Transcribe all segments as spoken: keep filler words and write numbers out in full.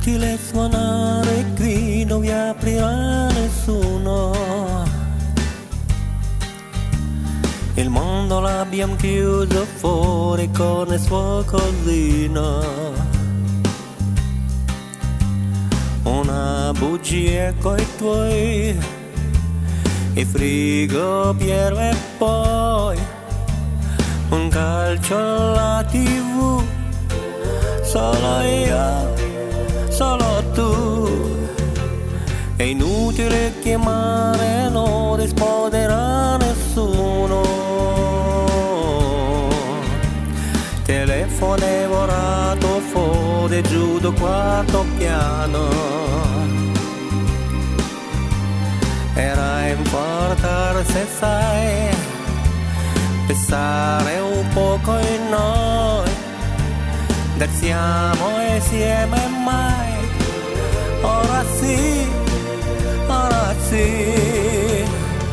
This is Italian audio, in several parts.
inutile suonare qui, non vi aprirà nessuno. Il mondo l'abbiamo chiuso fuori con il suo cosino. Una bugia coi tuoi, il frigo pieno e poi un calcio alla tivù. Solo io, solo tu. È inutile chiamare, non risponderà nessuno. Telefono è volato fuori giù do quarto piano. Era importante, se sai, pensare un poco in noi. Siamo insieme mai, ora sì, ora sì.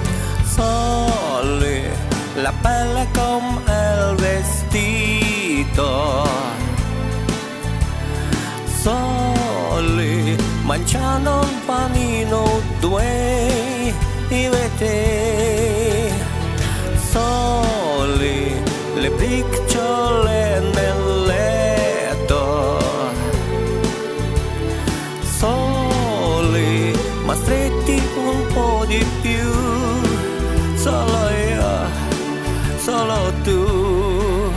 Soli, la pelle come il vestito. Soli, mangiando un panino, due, io e te. Soli, le briciole nel letto. Soli, ma stretti un po' di più. Solo io, solo tu.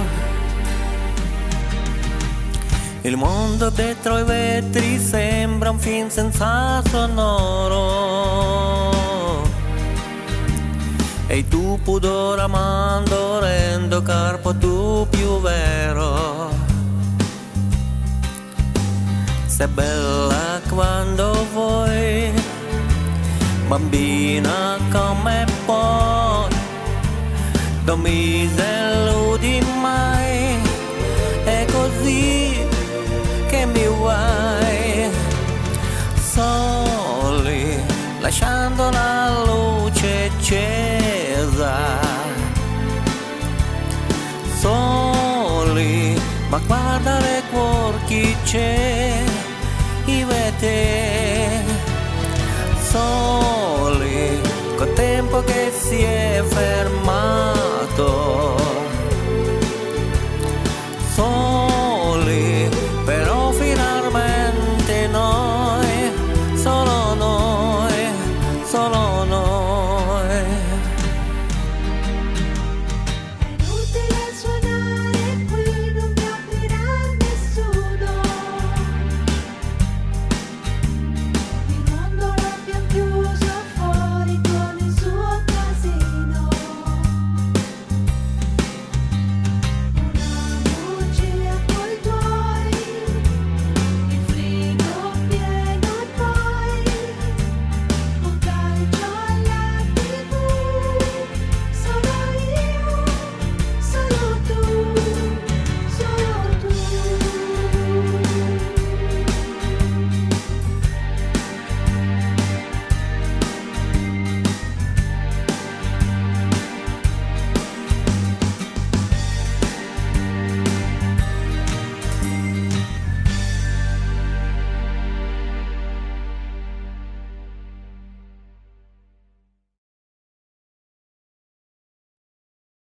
Il mondo dietro i vetri sembra un film senza sonoro. E tu pudore amando rendo corpo tu più vero. Sei bella quando vuoi, bambina come puoi, non mi deludi mai, è così che mi vuoi. Soli, lasciando la luce accesa. Soli, ma guarda le cuor chi c'è, io e te. Soli, col tempo che si è fermato.